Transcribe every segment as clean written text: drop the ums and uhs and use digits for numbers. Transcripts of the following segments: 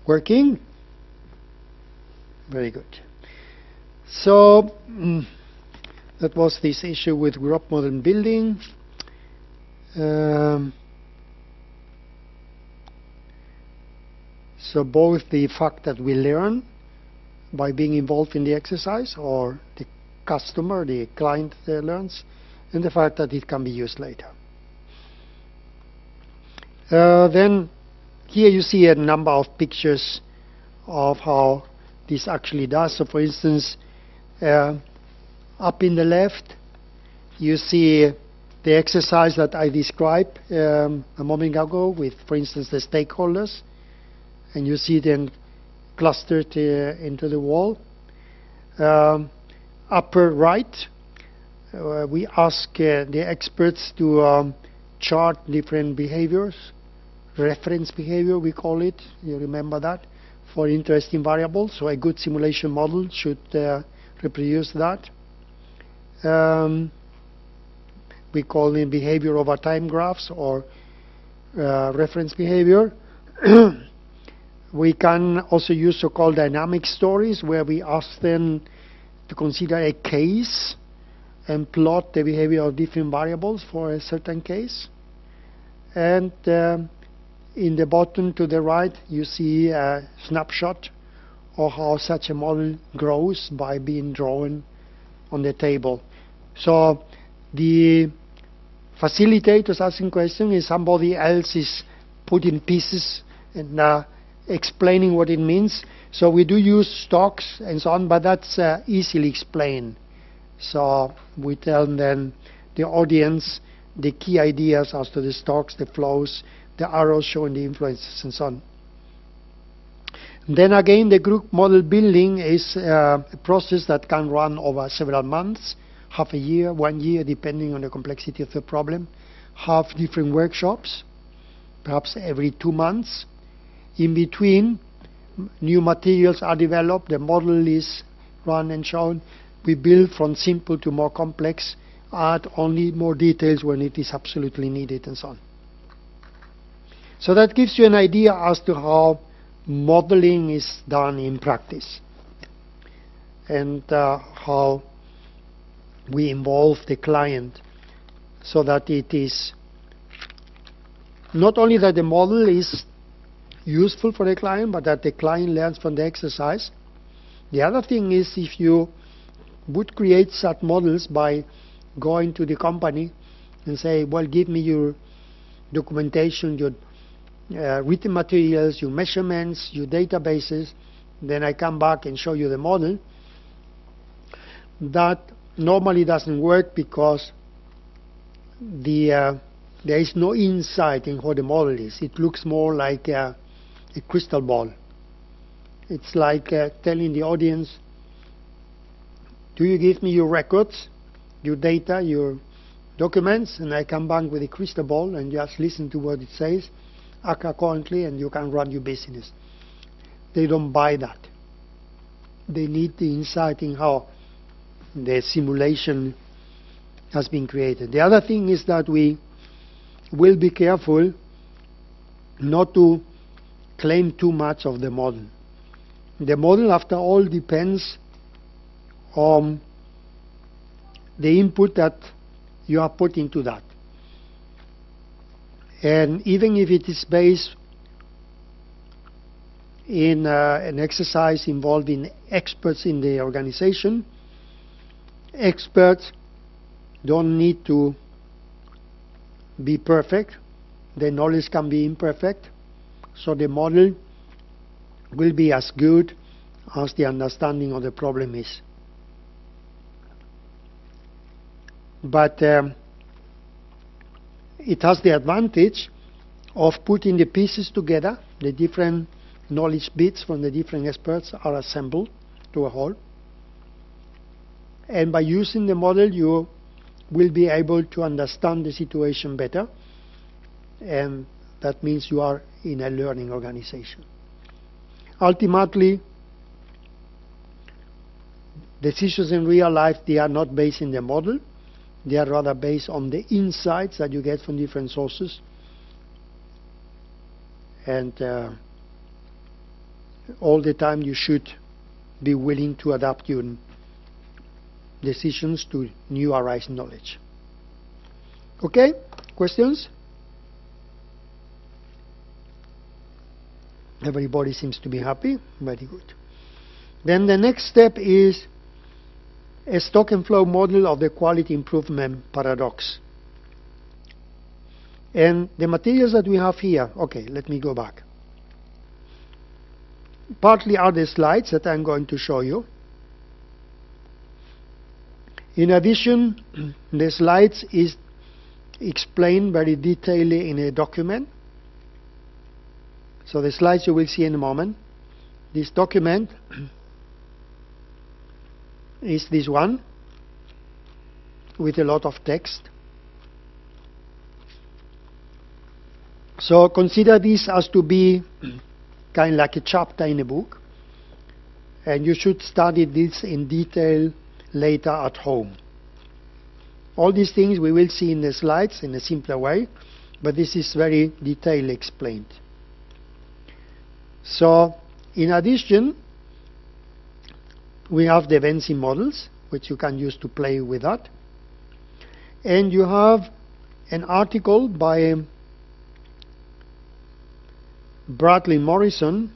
Working? Very good. So that was this issue with group model building. So both the fact that we learn by being involved in the exercise, or the customer, the client learns, and the fact that it can be used later. Then here you see a number of pictures of how this actually does. So for instance, up in the left, you see the exercise that I described a moment ago with, for instance, the stakeholders, and you see them clustered into the wall. Upper right, we ask the experts to chart different behaviors, reference behavior we call it, you remember that, for interesting variables. So a good simulation model should reproduce that. We call them behavior over time graphs, or reference behavior. We can also use so-called dynamic stories, where we ask them to consider a case and plot the behavior of different variables for a certain case. And in the bottom to the right, you see a snapshot of how such a model grows by being drawn on the table. So the facilitators asking questions is somebody else is putting pieces and explaining what it means. So we do use stocks and so on, but that's easily explained. So we tell then the audience the key ideas as to the stocks, the flows, the arrows showing the influences and so on. Then again, the group model building is a process that can run over several months, half a year, 1 year, depending on the complexity of the problem. Have different workshops, perhaps every 2 months. In between, new materials are developed, the model is run and shown. We build from simple to more complex, add only more details when it is absolutely needed, and so on. So that gives you an idea as to how modeling is done in practice, and how we involve the client so that it is not only that the model is useful for the client, but that the client learns from the exercise. The other thing is, if you would create such models by going to the company and say, well, give me your documentation, your written materials, your measurements, your databases, then I come back and show you the model. That normally doesn't work because there is no insight in what the model is. It looks more like a crystal ball. It's like telling the audience, do you give me your records, your data, your documents, and I come back with a crystal ball and just listen to what it says, act accordingly, and you can run your business. They don't buy that. They need the insight in how the simulation has been created. The other thing is that we will be careful not to claim too much of the model. The model, after all, depends on the input that you have put into that. And even if it is based in an exercise involving experts in the organization, experts don't need to be perfect. The knowledge can be imperfect. So the model will be as good as the understanding of the problem is. But it has the advantage of putting the pieces together. The different knowledge bits from the different experts are assembled to a whole. And by using the model, you will be able to understand the situation better. And that means you are in a learning organization. Ultimately, decisions in real life, they are not based in the model. They are rather based on the insights that you get from different sources. And all the time you should be willing to adapt your decisions to new arising knowledge. Okay? Questions? Everybody seems to be happy. Very good. Then the next step is a stock and flow model of the quality improvement paradox. And the materials that we have here, okay, let me go back. Partly are the slides that I'm going to show you. In addition, the slides is explained very detailedly in a document. So the slides you will see in a moment. This document is this one with a lot of text. So consider this as to be kind of like a chapter in a book, and you should study this in detail later at home. All these things we will see in the slides in a simpler way, but this is very detailed explained. So in addition, we have the Vensim models, which you can use to play with that. And you have an article by Bradley Morrison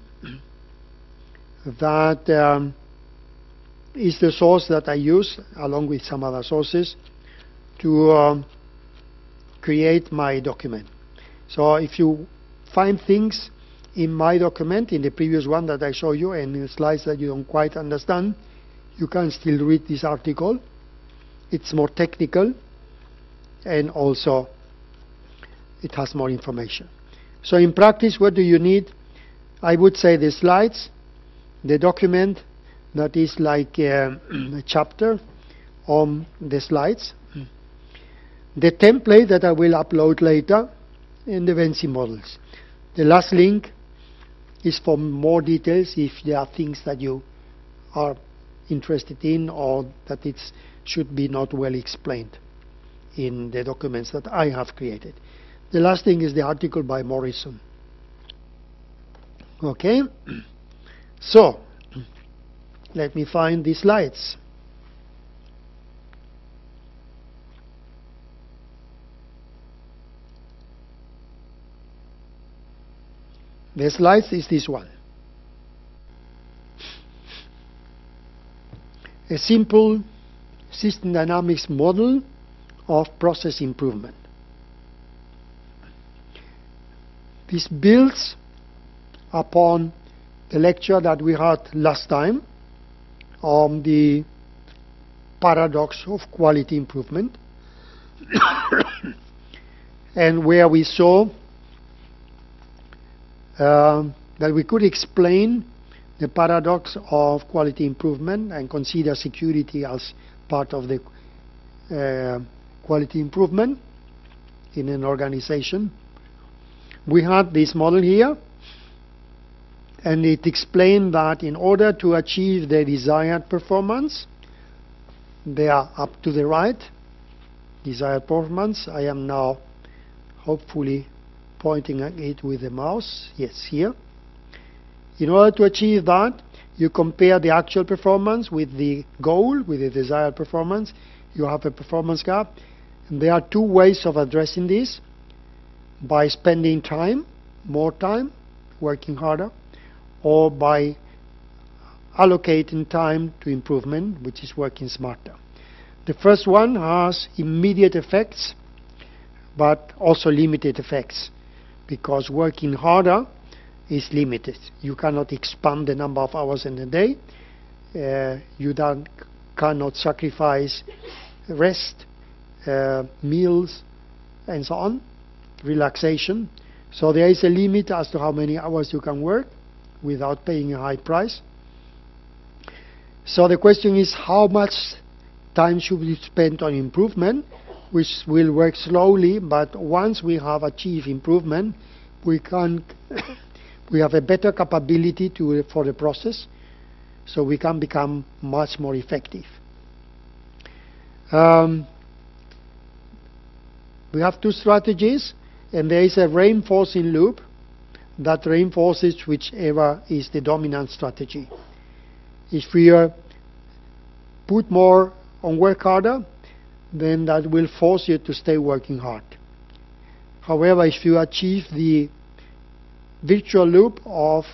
that is the source that I use, along with some other sources, to create my document. So if you find things in my document, in the previous one that I showed you, and in slides that you don't quite understand, you can still read this article. It's more technical, and also it has more information. So in practice, what do you need? I would say the slides, the document that is like a chapter on the slides, the template that I will upload later, and the Vensim models. The last link is for more details if there are things that you are interested in or that it should be not well explained in the documents that I have created. The last thing is the article by Morrison. Okay? So, let me find the slides. The slides is this one. A simple system dynamics model of process improvement. This builds upon the lecture that we had last time on the paradox of quality improvement, and where we saw that we could explain the paradox of quality improvement and consider security as part of the quality improvement in an organization. We had this model here, and it explained that in order to achieve the desired performance, they are up to the right, desired performance. I am now hopefully pointing at it with the mouse. Yes, here. In order to achieve that, you compare the actual performance with the goal, with the desired performance. You have a performance gap. And there are two ways of addressing this: by spending time, more time, working harder, or by allocating time to improvement, which is working smarter. The first one has immediate effects, but also limited effects, because working harder is limited. You cannot expand the number of hours in a day. You cannot sacrifice rest, meals, and so on, relaxation. So there is a limit as to how many hours you can work without paying a high price. So the question is, how much time should we spend on improvement, which will work slowly, but once we have achieved improvement, we have a better capability for the process, so we can become much more effective. We have two strategies, and there is a reinforcing loop that reinforces whichever is the dominant strategy. If we put more on work harder, then that will force you to stay working hard. However, if you achieve the virtual loop of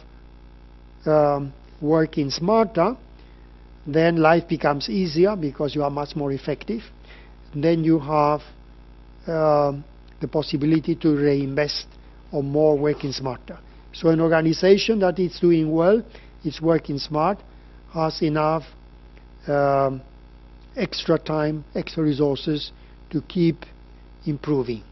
working smarter, then life becomes easier because you are much more effective. Then you have the possibility to reinvest on more working smarter. So an organization that is doing well, is working smart, has enough extra time, extra resources to keep improving.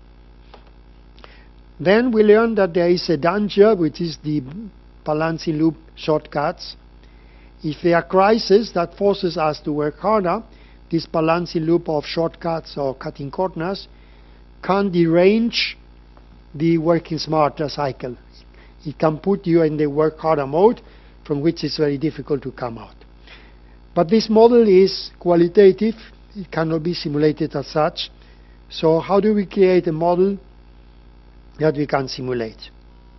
Then we learn that there is a danger, which is the balancing loop shortcuts. If there are crises that forces us to work harder, this balancing loop of shortcuts or cutting corners can derange the working smarter cycle. It can put you in the work harder mode, from which it's very difficult to come out. But this model is qualitative. It cannot be simulated as such. So how do we create a model that we can simulate?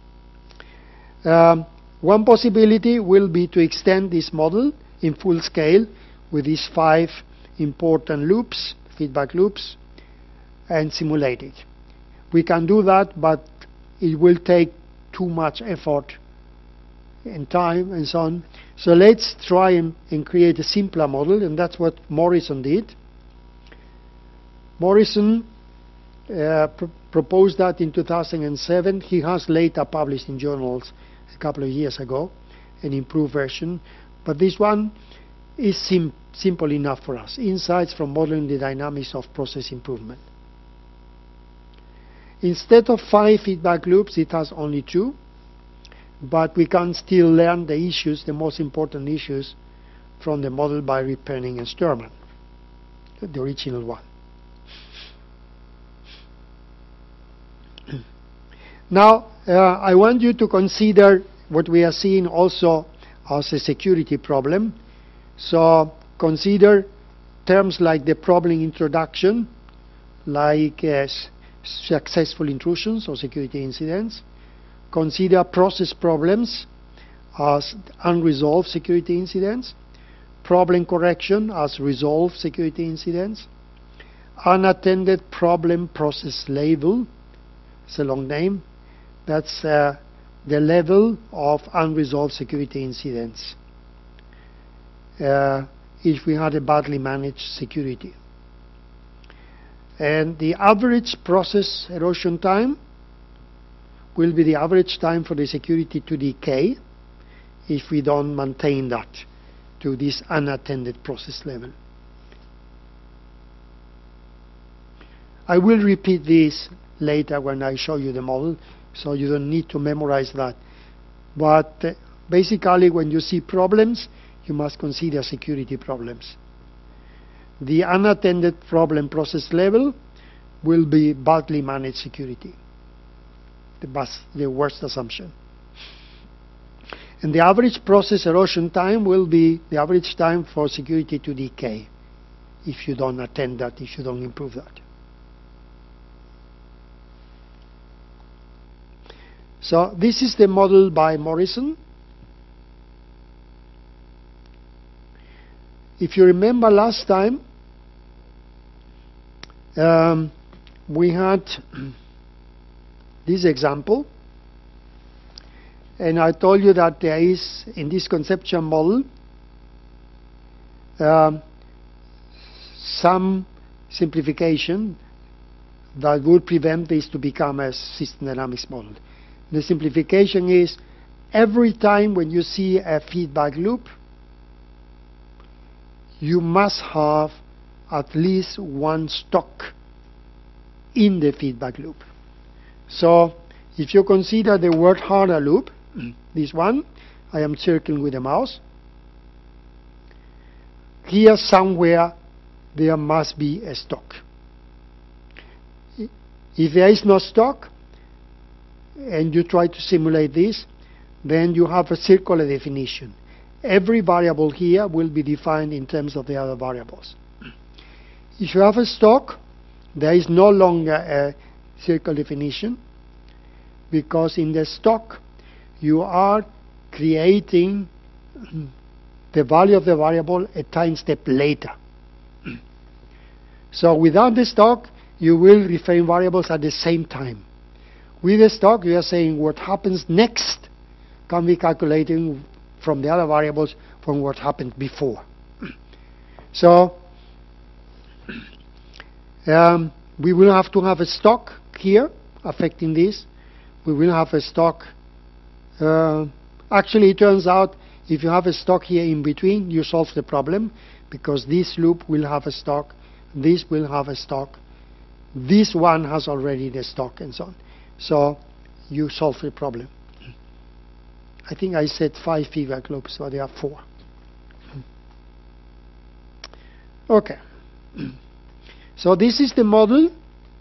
One possibility will be to extend this model in full scale with these 5 important loops, feedback loops, and simulate it. We can do that, but it will take too much effort and time and so on. So let's try and create a simpler model, and that's what Morrison did. Morrison proposed that in 2007. He has later published in journals a couple of years ago an improved version, but this one is simple enough for us. Insights from modeling the dynamics of process improvement. Instead of 5 feedback loops, it has only 2, but we can still learn the issues, the most important issues, from the model by Penning and Sterman, the original one. Now, I want you to consider what we are seeing also as a security problem. So consider terms like the problem introduction, like successful intrusions or security incidents. Consider process problems as unresolved security incidents. Problem correction as resolved security incidents. Unattended problem process level. It's a long name. That's the level of unresolved security incidents if we had a badly managed security. And the average process erosion time will be the average time for the security to decay if we don't maintain that to this unattended process level. I will repeat this later when I show you the model, so you don't need to memorize that. But basically, when you see problems, you must consider security problems. The unattended problem process level will be badly managed security, the worst assumption. And the average process erosion time will be the average time for security to decay if you don't attend that, if you don't improve that. So this is the model by Morrison. If you remember last time, we had this example, and I told you that there is, in this conceptual model, some simplification that would prevent this to become a system dynamics model. The simplification is, every time when you see a feedback loop, you must have at least one stock in the feedback loop. So if you consider the work harder loop, this one, I am circling with the mouse. Here somewhere there must be a stock. If there is no stock, and you try to simulate this, then you have a circular definition. Every variable here will be defined in terms of the other variables. If you have a stock, there is no longer a circle definition, because in the stock you are creating the value of the variable a time step later. So without the stock, you will reframe variables at the same time. With the stock, you are saying what happens next can be calculating from the other variables from what happened before. So we will have to have a stock here affecting this. We will have a stock. Actually, it turns out if you have a stock here in between, you solve the problem, because this loop will have a stock, this will have a stock, this one has already the stock, and so on. So you solve the problem. I think I said 5 feedback loops, so there are 4. Okay. So this is the model.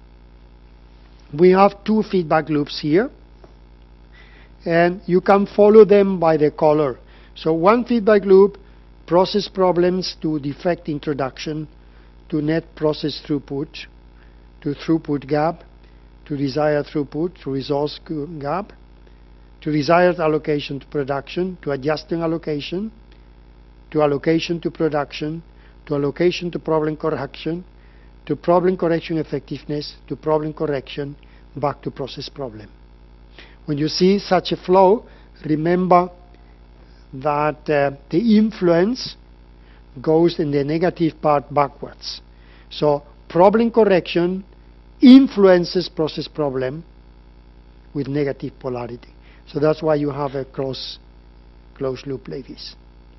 We have 2 feedback loops here, and you can follow them by the color. So one feedback loop, process problems to defect introduction, to net process throughput, to throughput gap, to desired throughput, to resource gap, to desired allocation to production, to adjusting allocation, to allocation to production, to allocation to problem correction, to problem correction effectiveness, to problem correction, back to process problem. When you see such a flow, remember that the influence goes in the negative part backwards. So problem correction influences process problem with negative polarity. So that's why you have a closed loop like this.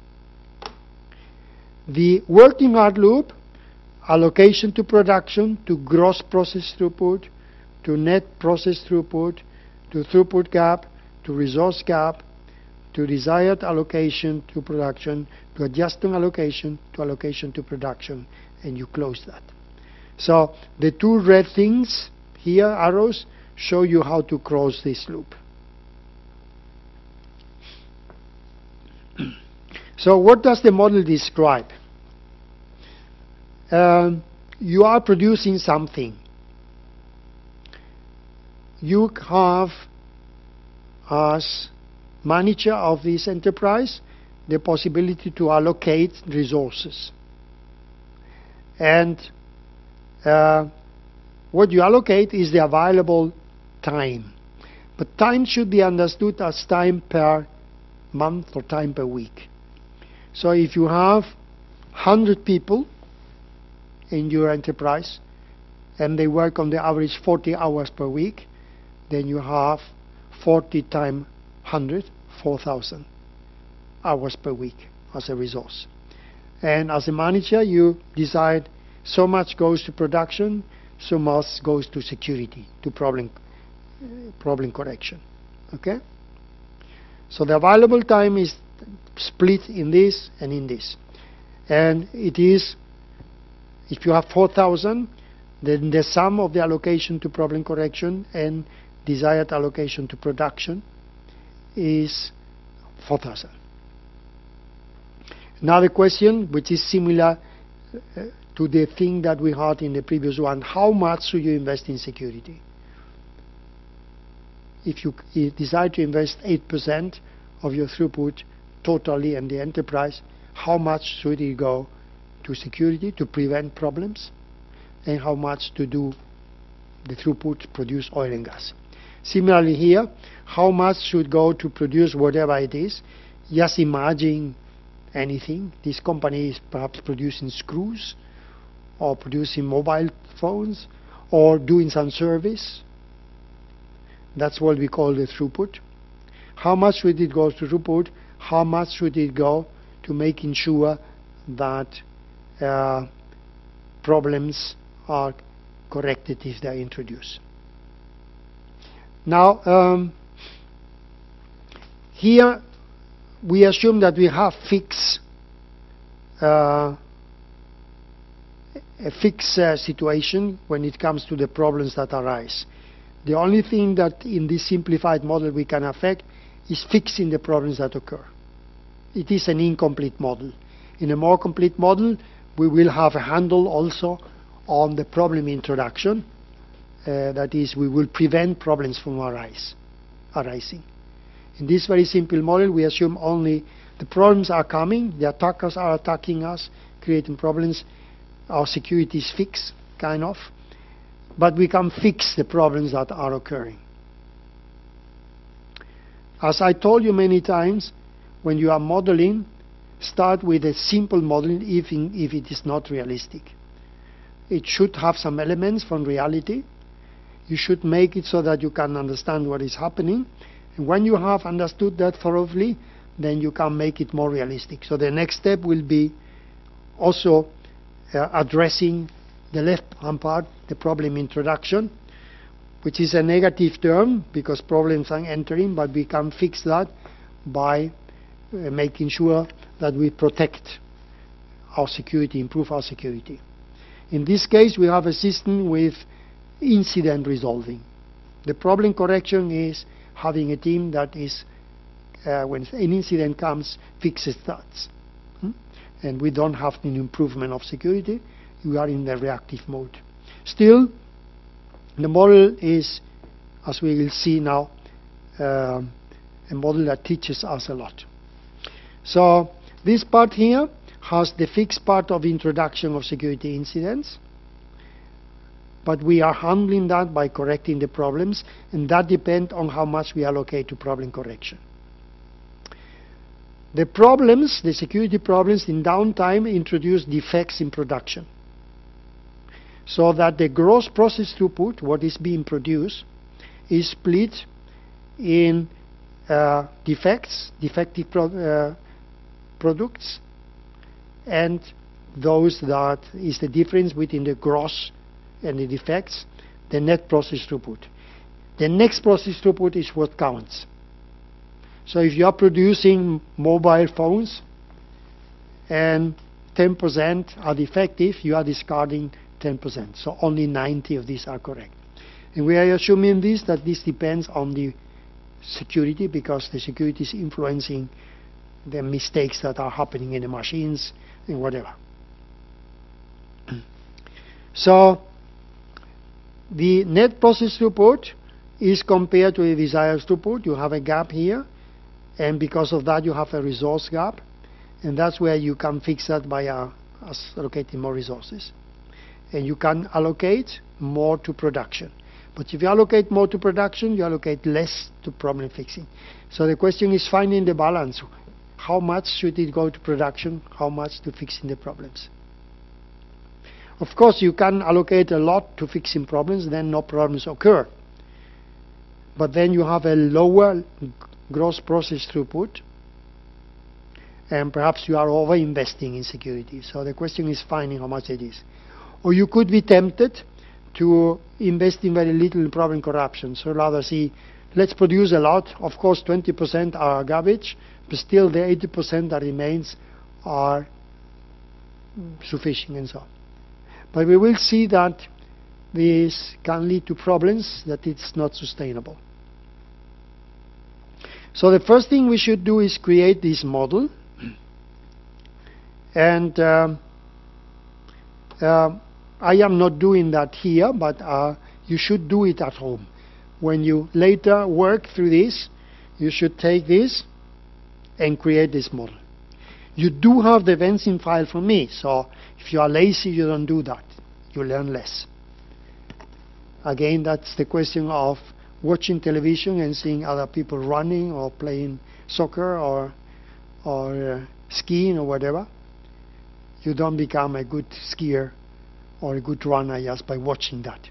The working hard loop, allocation to production, to gross process throughput, to net process throughput, to throughput gap, to resource gap, to desired allocation to production, to adjusting allocation to production, and you close that. So the 2 red things here, arrows, show you how to close this loop. So what does the model describe? You are producing something. You have, as manager of this enterprise, the possibility to allocate resources. And what you allocate is the available time. But time should be understood as time per month or time per week. So if you have 100 people in your enterprise and they work on the average 40 hours per week, then you have 40 times 100, 4,000 hours per week as a resource. And as a manager, you decide so much goes to production, so much goes to security, to problem correction. Okay? So the available time is split in this and in this. And it is, if you have 4,000, then the sum of the allocation to problem correction and desired allocation to production is 4,000. Another question, which is similar to the thing that we had in the previous one, how much should you invest in security? If you decide to invest 8% of your throughput totally in the enterprise, how much should it go to security to prevent problems, and how much to do the throughput produce oil and gas? Similarly here, how much should go to produce whatever it is? Just imagine anything. This company is perhaps producing screws, or producing mobile phones, or doing some service. That's what we call the throughput. How much should it go to throughput? How much should it go to making sure that problems are corrected if they are introduced? Now, here we assume that we have a fixed situation when it comes to the problems that arise. The only thing that in this simplified model we can affect is fixing the problems that occur. It is an incomplete model. In a more complete model, we will have a handle also on the problem introduction. That is, we will prevent problems from arising. In this very simple model, we assume only the problems are coming, the attackers are attacking us, creating problems, our security is fixed, kind of, but we can fix the problems that are occurring. As I told you many times, when you are modeling, start with a simple model if it is not realistic. It should have some elements from reality. You should make it so that you can understand what is happening. And when you have understood that thoroughly, then you can make it more realistic. So the next step will be also addressing the left-hand part, the problem introduction, which is a negative term because problems are entering, but we can fix that by making sure that we protect our security, improve our security. In this case, we have a system with incident resolving. The problem correction is having a team that is, when an incident comes, fixes that. And we don't have an improvement of security. We are in the reactive mode. Still, the model is, as we will see now, a model that teaches us a lot. So this part here has the fixed part of introduction of security incidents, but we are handling that by correcting the problems, and that depends on how much we allocate to problem correction. The problems, the security problems in downtime introduce defects in production, so that the gross process throughput, what is being produced, is split in defects, defective products, and those that is the difference between the gross and the defects, the net process throughput. The next process throughput is what counts. So if you are producing mobile phones and 10% are defective, you are discarding 10%. So only 90 of these are correct. And we are assuming that this depends on the security, because the security is influencing the mistakes that are happening in the machines and whatever. So the net process throughput is compared to the desired throughput. You have a gap here, and because of that you have a resource gap, and that's where you can fix that by allocating more resources. And you can allocate more to production. But if you allocate more to production, you allocate less to problem fixing. So the question is finding the balance. How much should it go to production? How much to fixing the problems? Of course, you can allocate a lot to fixing problems, then no problems occur. But then you have a lower gross process throughput, and perhaps you are over-investing in security. So the question is finding how much it is. Or you could be tempted to invest in very little in problem corruption. So rather see, let's produce a lot. Of course, 20% are garbage, but still the 80% that remains are sufficient and so on. But we will see that this can lead to problems, that it's not sustainable. So the first thing we should do is create this model. And I am not doing that here, but you should do it at home. When you later work through this, you should take this and create this model. You do have the Vensim file from me, so if you are lazy, you don't do that. You learn less. Again, that's the question of watching television and seeing other people running or playing soccer or skiing or whatever. You don't become a good skier or a good runner just by watching that.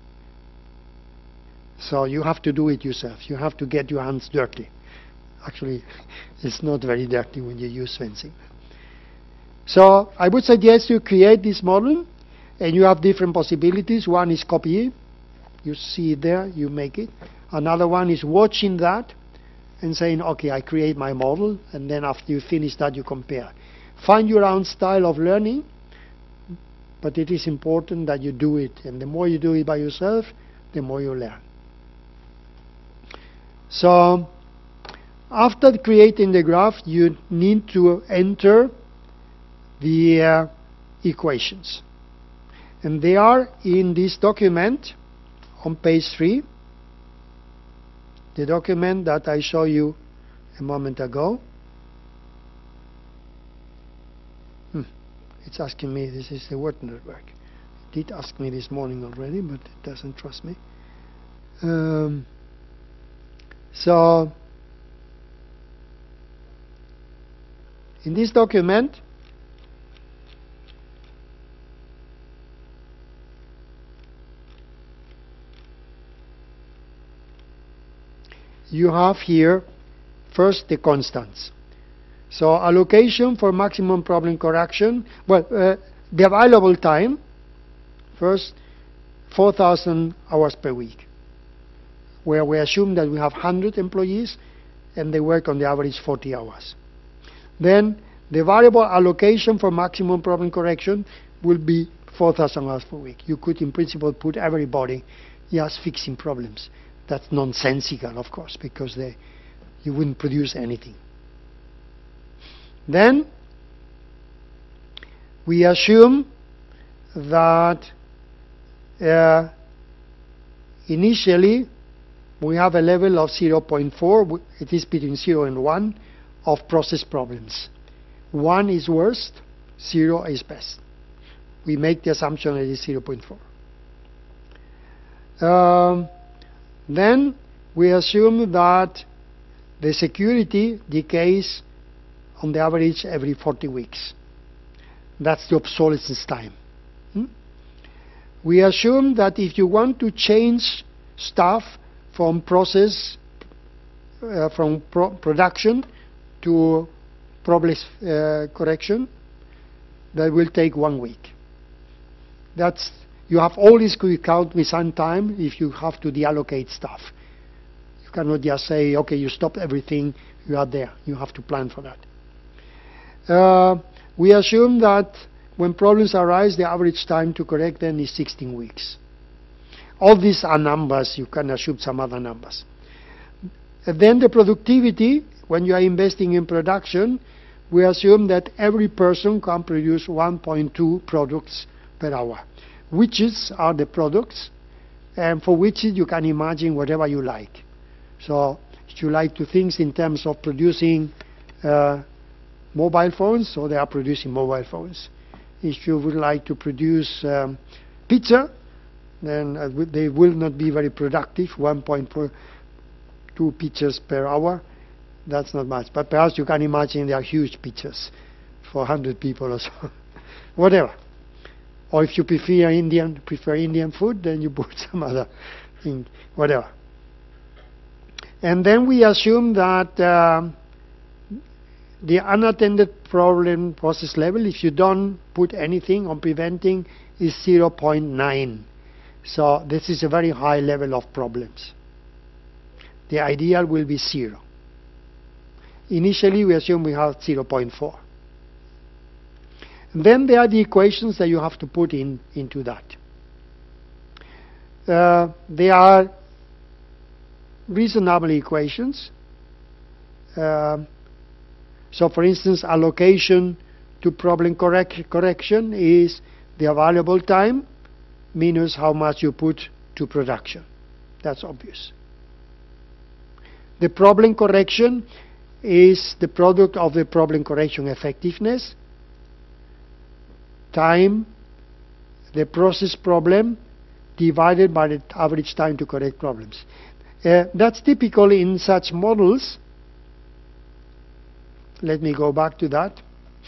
So you have to do it yourself. You have to get your hands dirty. Actually, it's not very dirty when you use fencing. So I would suggest you create this model, and you have different possibilities. One is copy. You see it there, you make it. Another one is watching that and saying, okay, I create my model, and then after you finish that, you compare. Find your own style of learning, but it is important that you do it. And the more you do it by yourself, the more you learn. So after creating the graph, you need to enter the equations. And they are in this document on page 3, the document that I show you a moment ago. It's asking me, this is the word network. It did ask me this morning already, but it doesn't trust me. So, in this document, you have here first the constants. So allocation for maximum problem correction, well, the available time, first 4,000 hours per week, where we assume that we have 100 employees and they work on the average 40 hours. Then the variable allocation for maximum problem correction will be 4,000 hours per week. You could in principle put everybody just fixing problems. That's nonsensical, of course, because you wouldn't produce anything. Then we assume that initially we have a level of 0.4, it is between 0 and 1, of process problems. 1 is worst, 0 is best. We make the assumption that it is 0.4. Then we assume that the security decays on the average every 40 weeks. That's the obsolescence time. We assume that if you want to change stuff from production to problem correction, that will take 1 week. You have always to count with some time if you have to deallocate stuff. You cannot just say, okay, you stop everything, you are there. You have to plan for that. We assume that when problems arise, the average time to correct them is 16 weeks. All these are numbers. You can assume some other numbers. And then the productivity, when you are investing in production, we assume that every person can produce 1.2 products per hour. Widgets are the products, and for widgets you can imagine whatever you like. So if you like to think in terms of producing mobile phones, so they are producing mobile phones. If you would like to produce pizza, then they will not be very productive, 1.2 pizzas per hour. That's not much. But perhaps you can imagine they are huge pizzas for 100 people or so. Whatever. Or if you prefer Indian food, then you put some other thing, whatever. And then we assume that the unattended problem process level, if you don't put anything on preventing, is 0.9. So this is a very high level of problems. The ideal will be 0. Initially, we assume we have 0.4. Then there are the equations that you have to put into that. They are reasonable equations. So for instance, allocation to problem correction is the available time minus how much you put to production. That's obvious. The problem correction is the product of the problem correction effectiveness, time, the process problem, divided by the average time to correct problems. That's typical in such models. Let me go back to that.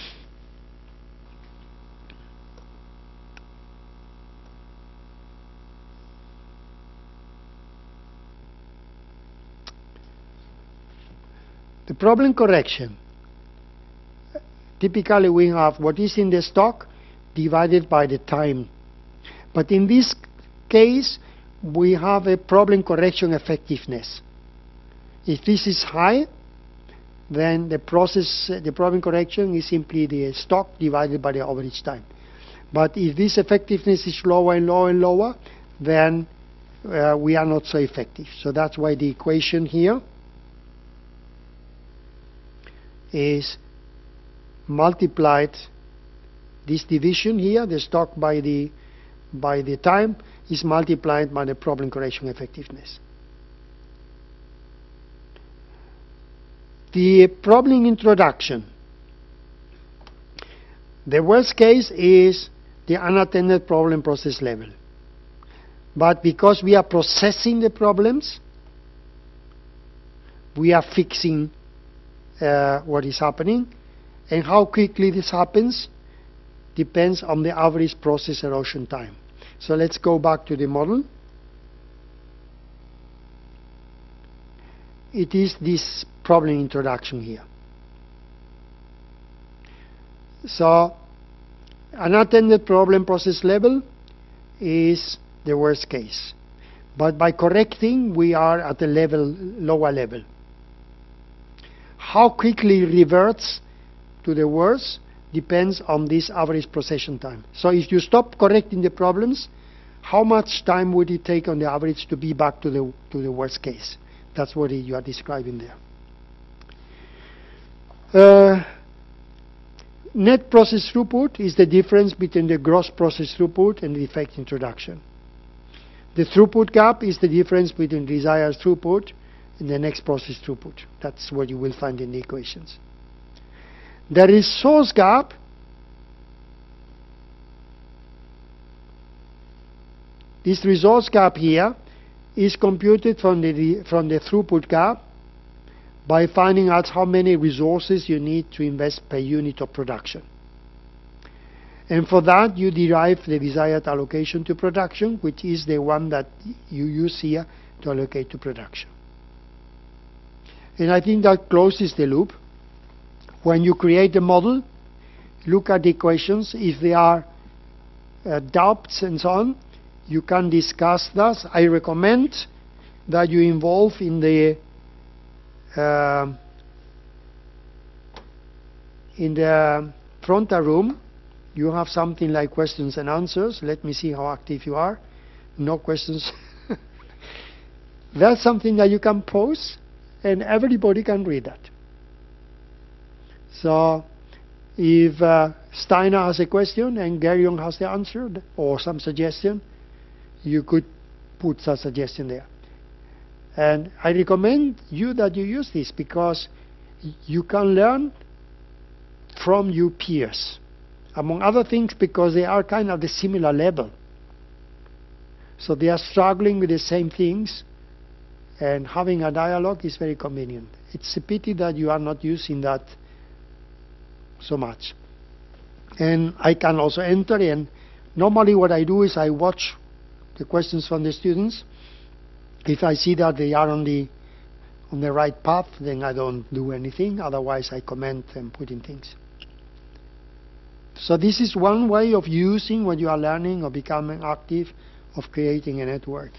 The problem correction. Typically we have what is in the stock divided by the time. But in this case, we have a problem correction effectiveness. If this is high, then the problem correction is simply the stock divided by the average time. But if this effectiveness is lower and lower and lower, then we are not so effective. So that's why the equation here is multiplied, this division here, the stock by the time, is multiplied by the problem correction effectiveness. The problem introduction. The worst case is the unattended problem process level. But because we are processing the problems, we are fixing what is happening. And how quickly this happens depends on the average process erosion time. So let's go back to the model. It is this problem introduction here. So unattended problem process level is the worst case. But by correcting, we are at a lower level. How quickly it reverts to the worst depends on this average procession time. So if you stop correcting the problems, how much time would it take on the average to be back to the worst case? That's what you are describing there. Net process throughput is the difference between the gross process throughput and the defect introduction. The throughput gap is the difference between desired throughput and the next process throughput. That's what you will find in the equations. The resource gap this resource gap here is computed from the throughput gap by finding out how many resources you need to invest per unit of production. And for that, you derive the desired allocation to production, which is the one that you use here to allocate to production. And I think that closes the loop. When you create a model, look at the equations. If there are doubts and so on, you can discuss that. I recommend that you involve in the frontal room. You have something like questions and answers. Let me see how active you are. No questions. That's something that you can post, and everybody can read that. So if Steiner has a question and Gerion has the answer or some suggestion, you could put such suggestion there. And I recommend you that you use this because you can learn from your peers. Among other things, because they are kind of the similar level. So they are struggling with the same things, and having a dialogue is very convenient. It's a pity that you are not using that so much. And I can also enter, and normally what I do is I watch the questions from the students. If I see that they are on the right path, then I don't do anything. Otherwise, I comment and put in things. So this is one way of using what you are learning or becoming active, of creating a network.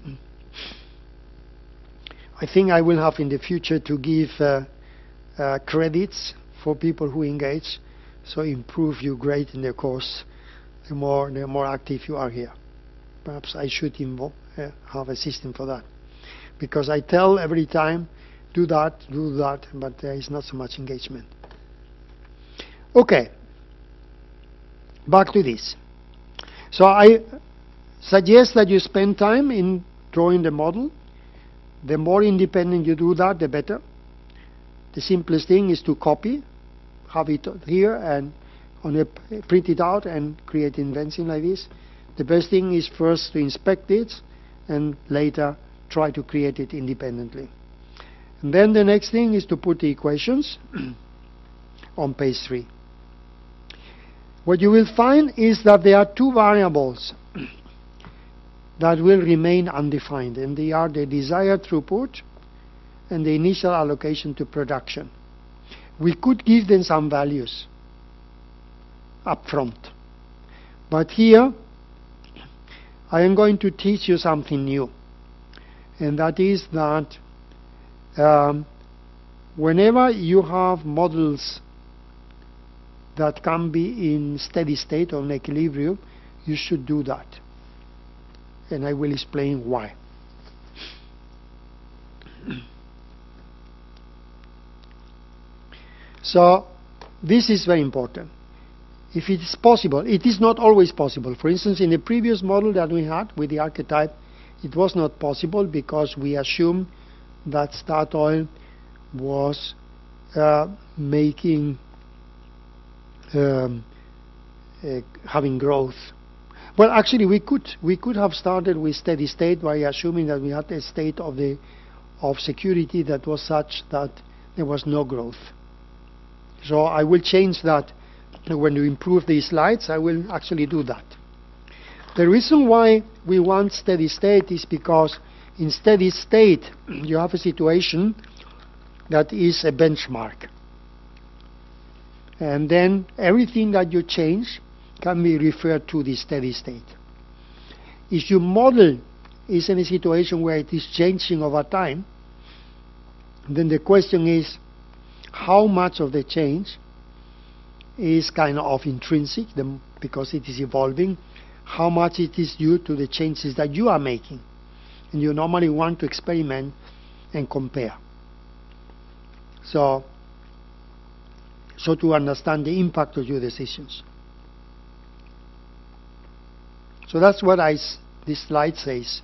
I think I will have in the future to give credits for people who engage, so improve your grade in the course the more active you are here. Perhaps I should have a system for that, because I tell every time, do that, but there is not so much engagement. Okay, back to this. So I suggest that you spend time in drawing the model. The more independent you do that, the better. The simplest thing is to copy, have it here and print it out and create invention like this. The best thing is first to inspect it and later try to create it independently. And then the next thing is to put the equations on page 3. What you will find is that there are two variables that will remain undefined, and they are the desired throughput and the initial allocation to production. We could give them some values up front, but here I am going to teach you something new, and that is that whenever you have models that can be in steady state or in equilibrium, you should do that. And I will explain why. So this is very important. If it is possible, it is not always possible. For instance, in the previous model that we had with the archetype, it was not possible because we assumed that Statoil was making having growth. Well, actually, we could have started with steady state by assuming that we had a state of security that was such that there was no growth. So I will change that. When you improve these slides, I will actually do that. The reason why we want steady state is because in steady state you have a situation that is a benchmark. And then everything that you change can be referred to the steady state. If your model is in a situation where it is changing over time, then the question is how much of the change is kind of intrinsic, because it is evolving, how much it is due to the changes that you are making. And you normally want to experiment and compare. So to understand the impact of your decisions. So that's what this slide says.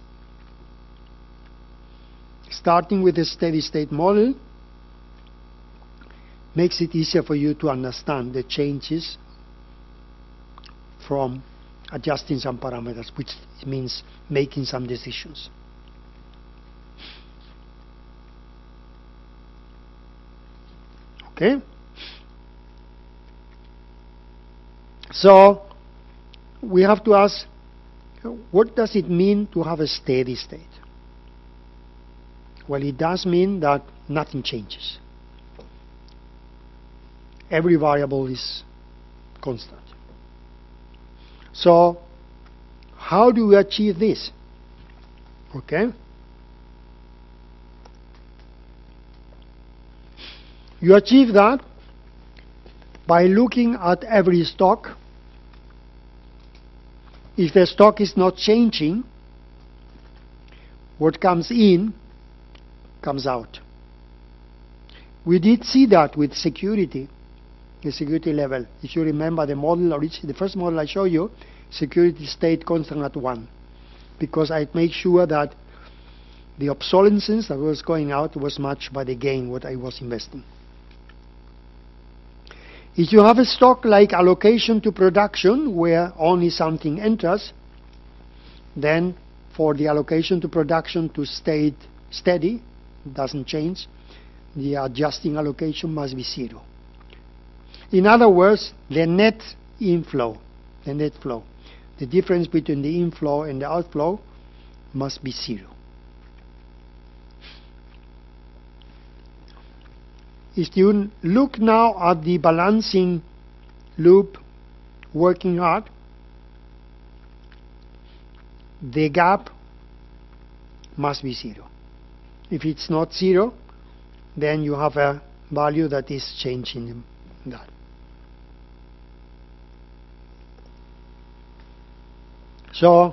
Starting with a steady state model makes it easier for you to understand the changes from adjusting some parameters, which means making some decisions. Okay? So we have to ask, what does it mean to have a steady state? Well, it does mean that nothing changes. Every variable is constant. So how do we achieve this? Okay? You achieve that by looking at every stock. If the stock is not changing, what comes in comes out. We did see that with security, the security level. If you remember the model, the first model I showed you, security stayed constant at 1, because I made sure that the obsolescence that was going out was matched by the gain what I was investing. If you have a stock like allocation to production, where only something enters, then for the allocation to production to stay steady, doesn't change, the adjusting allocation must be 0. In other words, the net inflow, the net flow, the difference between the inflow and the outflow must be 0. If you look now at the balancing loop working hard, the gap must be 0. If it's not 0, then you have a value that is changing that. So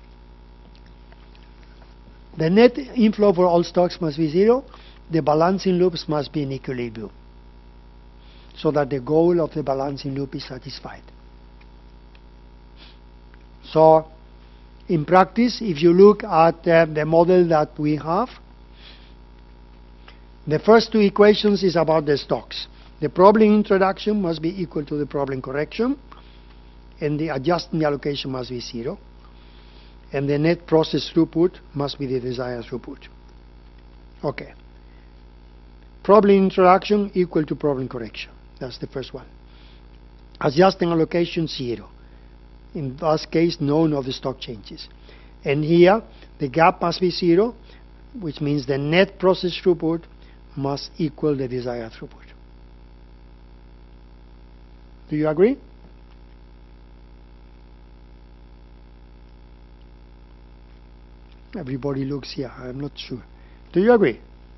the net inflow for all stocks must be 0. The balancing loops must be in equilibrium, so that the goal of the balancing loop is satisfied. So in practice, if you look at the model that we have, the first two equations is about the stocks. The problem introduction must be equal to the problem correction, and the adjusting allocation must be 0, and the net process throughput must be the desired throughput. Okay. Problem introduction equal to problem correction. That's the first one. Adjusting allocation 0. In that case, none of the stock changes. And here, the gap must be 0, which means the net process throughput must equal the desired throughput. Do you agree? Everybody looks here. I'm not sure. Do you agree?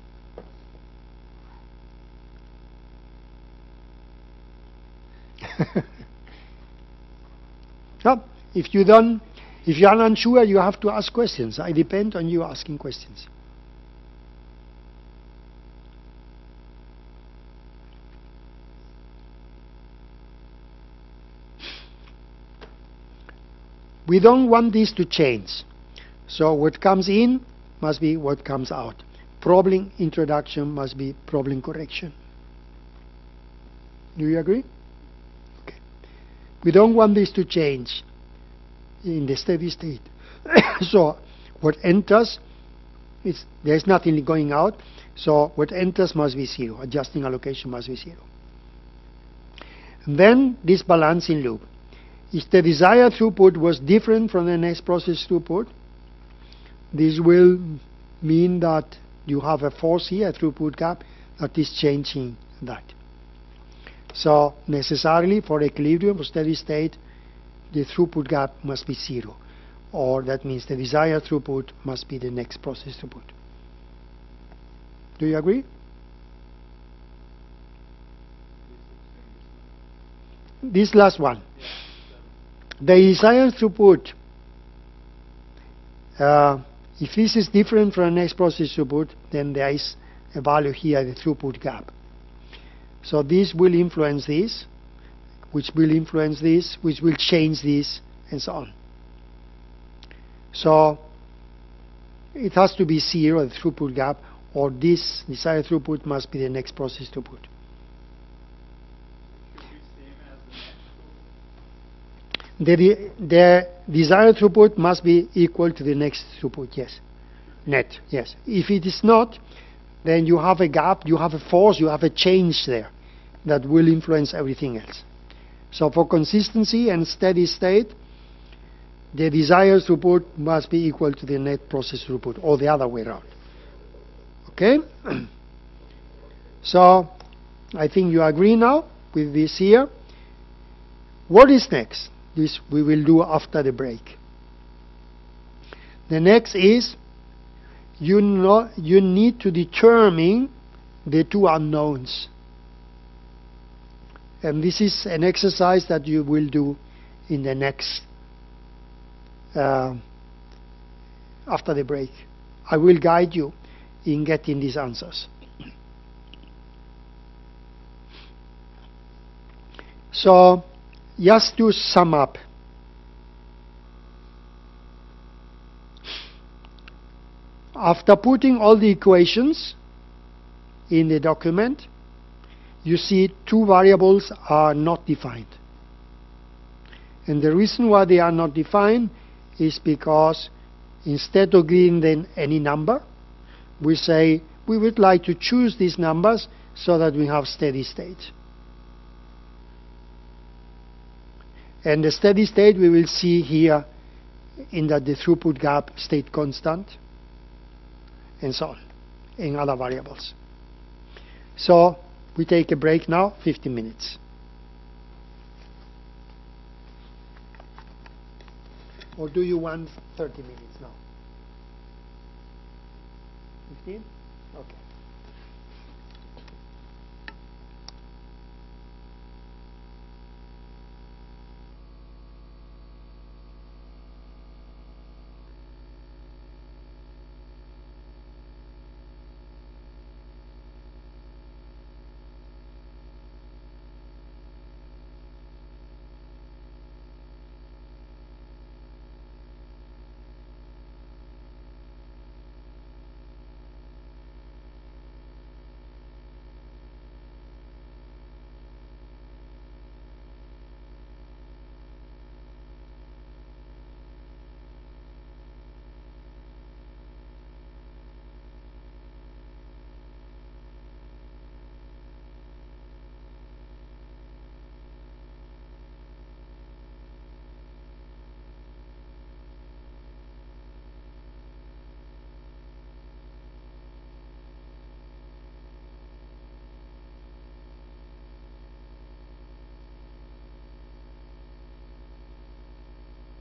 No, if you are unsure, you have to ask questions. I depend on you asking questions. We don't want this to change. So what comes in must be what comes out. Problem introduction must be problem correction. Do you agree? Okay. We don't want this to change in the steady state. So what enters, there's nothing going out, so what enters must be 0. Adjusting allocation must be 0. And then this balancing loop. If the desired throughput was different from the next process throughput, this will mean that you have a force here, a throughput gap, that is changing that. So necessarily for equilibrium, for steady state, the throughput gap must be 0. Or that means the desired throughput must be the next process throughput. Do you agree? This last one. The desired throughput, if this is different from the next process throughput, then there is a value here, the throughput gap. So this will influence this, which will influence this, which will change this, and so on. So it has to be 0, the throughput gap, or this desired throughput must be the next process throughput. The desired throughput must be equal to the next throughput, yes. Net, yes. If it is not, then you have a gap, you have a force, you have a change there that will influence everything else. So for consistency and steady state, the desired throughput must be equal to the net process throughput, or the other way around. Okay? So I think you agree now with this here. What is next? This we will do after the break. The next is you need to determine the two unknowns. And this is an exercise that you will do in the next, after the break. I will guide you in getting these answers. So, just to sum up, after putting all the equations in the document, you see two variables are not defined. And the reason why they are not defined is because instead of giving them any number, we say we would like to choose these numbers so that we have steady state. And the steady state we will see here in that the throughput gap stayed constant, and so on, in other variables. So we take a break now, 15 minutes. Or do you want 30 minutes now? 15? Okay.